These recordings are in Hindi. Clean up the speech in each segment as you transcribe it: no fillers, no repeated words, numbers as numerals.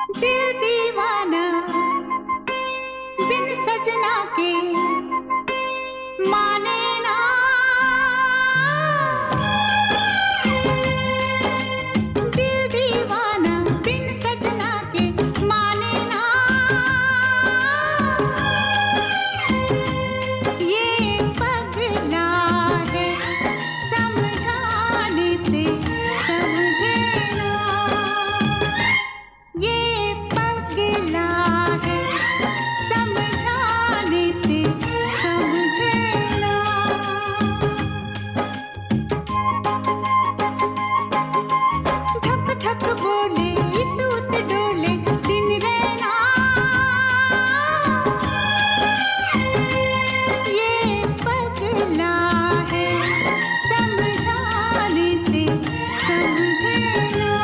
दिल दीवाना बिन सजना के माने ना। दिल दीवाना बिन सजना के माने ना। ये पगला है समझाने से समझे ना। ये पगला है समझाने से समझे ना। धक धक बोले तूत डोले दिन रहना। ये पगला है समझाने से समझे ना।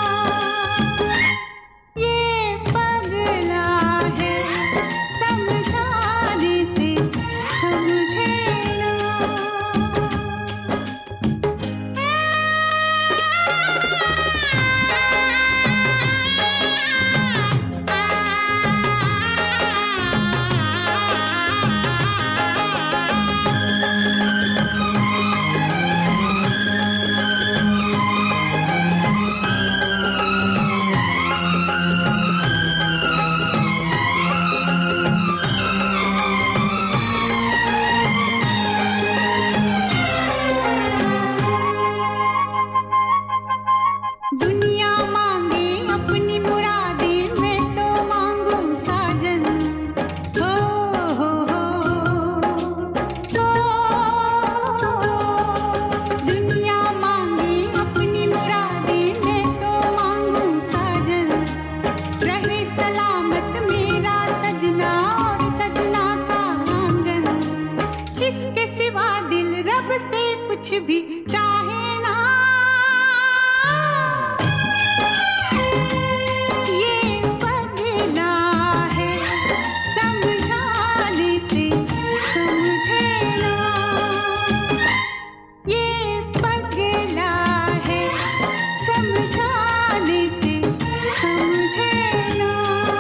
ये पगला है समझाने से समझे ना। दुनिया मांगे अपनी मुरादें मैं तो मांगूं साजन। हो हो दुनिया मांगे अपनी मुरादें मैं तो मांगूं साजन। रहे सलामत मेरा सजना और सजना का आंगन। इसके सिवा दिल रब से कुछ भी चाहे ना। ये पगला है समझाने से समझे ना। ये पगला है समझाने से समझे ना।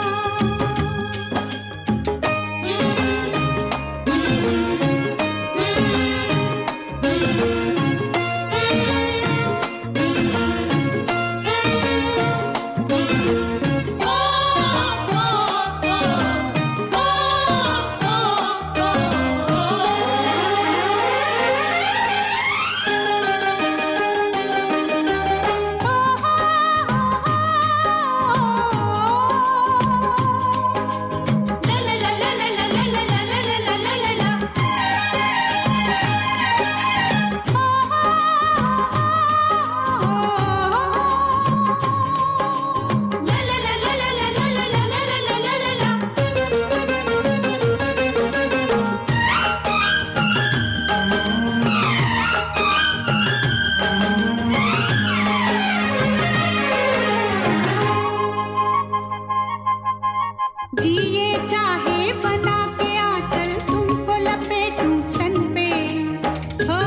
जिए चाहे बना के आंचल तुमको लपेटूं तन पे। हो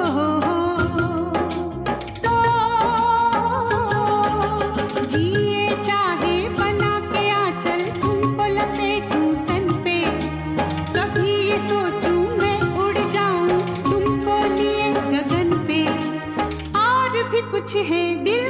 जिए चाहे बना के आंचल तुमको लपेटूं तन पे। कभी ये सोचूं मैं उड़ जाऊं तुमको लिए गगन पे। और भी कुछ है दिल